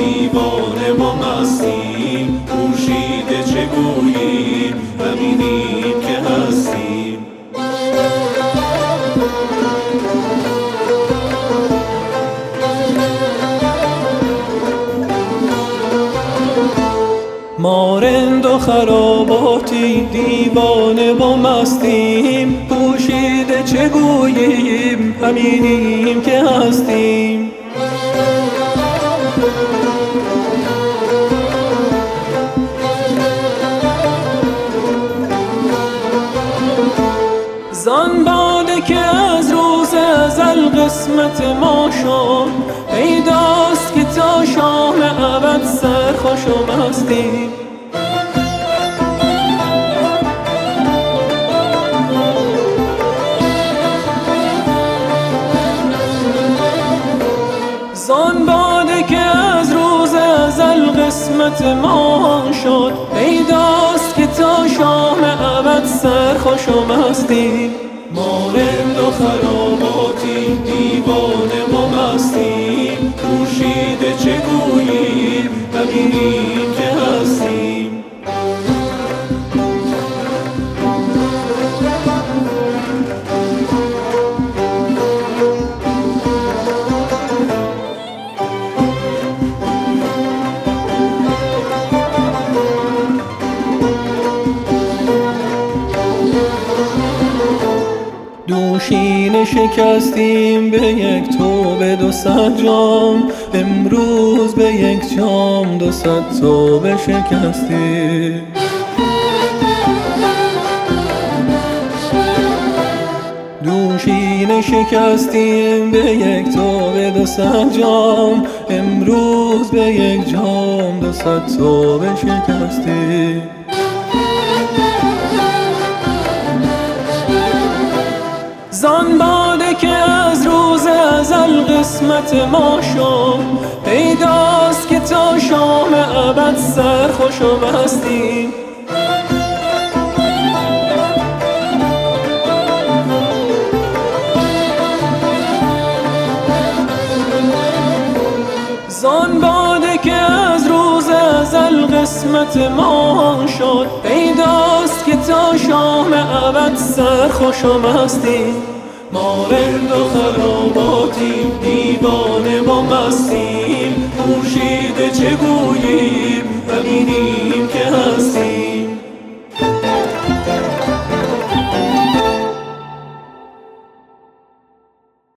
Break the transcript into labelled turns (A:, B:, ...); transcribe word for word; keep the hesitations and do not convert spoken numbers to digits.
A: دیوانه و مستیم، پوشیده چه گوییم، همینیم که هستیم. ما رند و خراباتی، دیوانه و مستیم، پوشیده چه گوییم، همینیم که هستیم. زان باده که از روز ازل قسمت ما شد، پیداست که تا شام ابد سرخوش و مستیم. زان باده که از روز ازل قسمت ما شد، پیداست که تا شام ابد سرخوش و مستیم. ما رند و خراباتی، دیوانه و مستیم، پوشیده چه گوییم، همینیم که هستیم. دوشینه شکستیم به یک توبه دو صد جام، امروز به یک جام دو صد توبه شکستیم. دوشینه شکستیم به یک توبه دو صد جام، امروز به یک جام دو صد توبه شکستیم. زان باده که از روز ازل قسمت ما شد، پیداست که تا شام ابد سرخوش و مستیم. زان باده که از روز ازل قسمت ما شد، پیداست که تا شام ابد سرخوش و مستیم. ما رند و خراباتیم، دیوانه و مستیم، پوشیده چه گوییم، همینیم